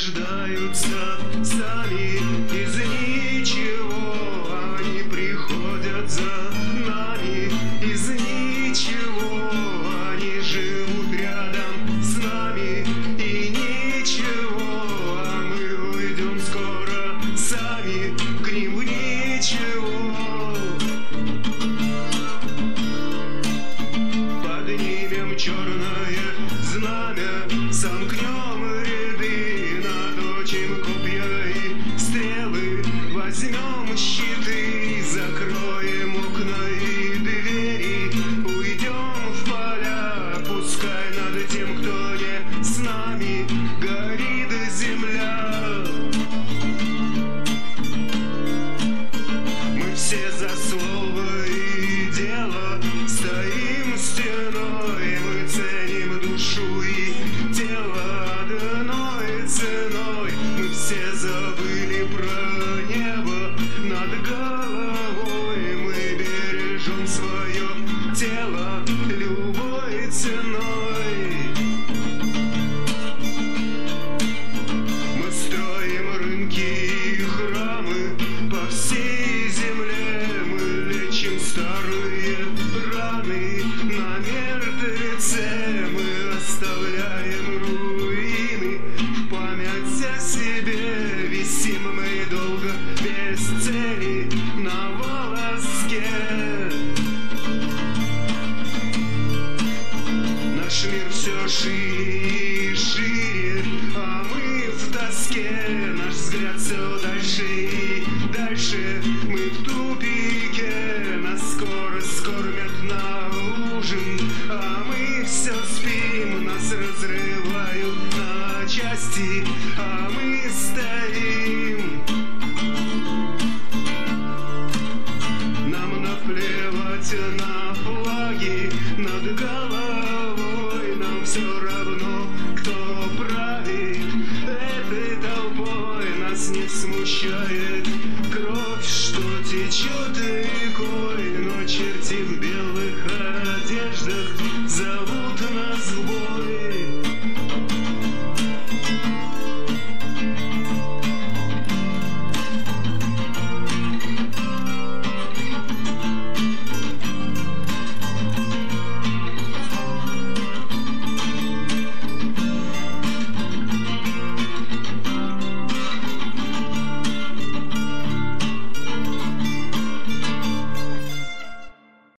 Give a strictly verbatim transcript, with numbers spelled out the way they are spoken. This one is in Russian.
рождаются сами из ничего. Они приходят за нами из ничего. Они живут рядом с нами и ничего. А мы уйдем скоро сами к ним в ничего. Поднимем черное знамя, сомкнем ряды, наточим копья и стрелы, возьмем щиты, закроем окна и двери, уйдем в поля, пускай над тем, кто не с нами, горит земля. Мы все за слово и дело стоим стеной, мы ценим душу и тело одной ценой. Мы все забыли про небо над головой, мы бережем свое тело любой ценой. Мы строим рынки и храмы по всей земле, мы лечим старые раны на мертвеце, мы оставляем руины в память о себе, висим мы долго без цели на волоске. Наш мир все шире